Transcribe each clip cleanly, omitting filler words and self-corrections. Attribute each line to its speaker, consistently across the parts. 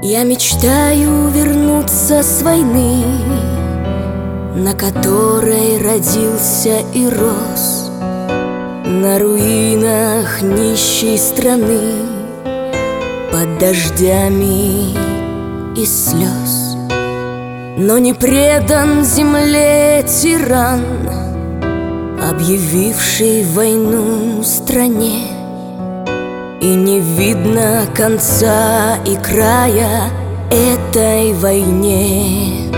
Speaker 1: Я мечтаю вернуться с войны, на которой родился и рос, на руинах нищей страны, под дождями и слез. Но не предан земле тиран, объявивший войну стране, и не видно конца и края этой войне.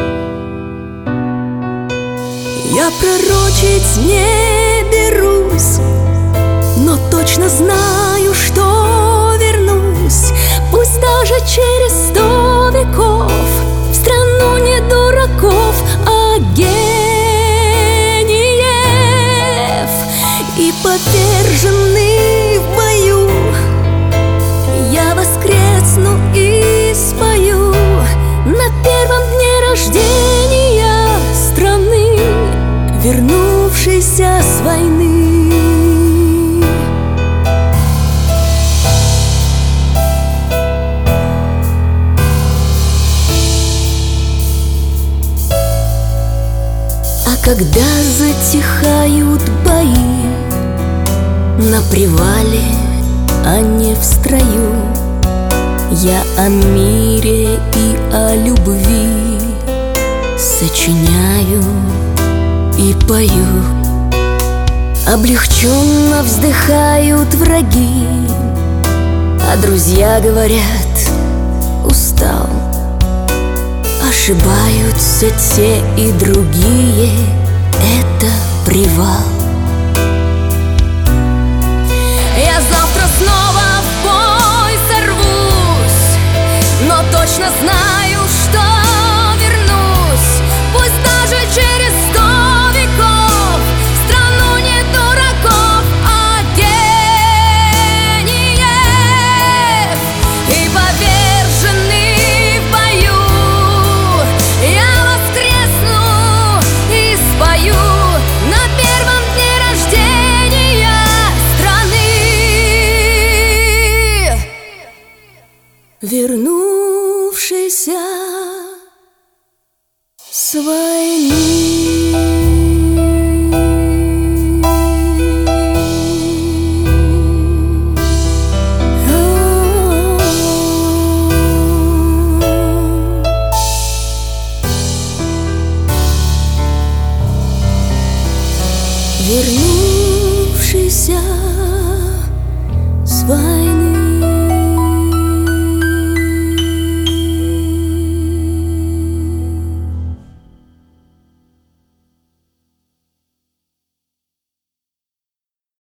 Speaker 1: Я пророчить не берусь, но точно знаю, что вернусь, пусть даже через 100 веков, в страну не дураков, а гениев. И поверженный в бою я воскресну и спою на первом дне рождения страны, вернувшейся с войны. А когда затихают бои на привале, а не в строю, я о мире и о любви сочиняю и пою. Облегченно вздыхают враги, а друзья говорят: устал. Ошибаются те и другие, это привал.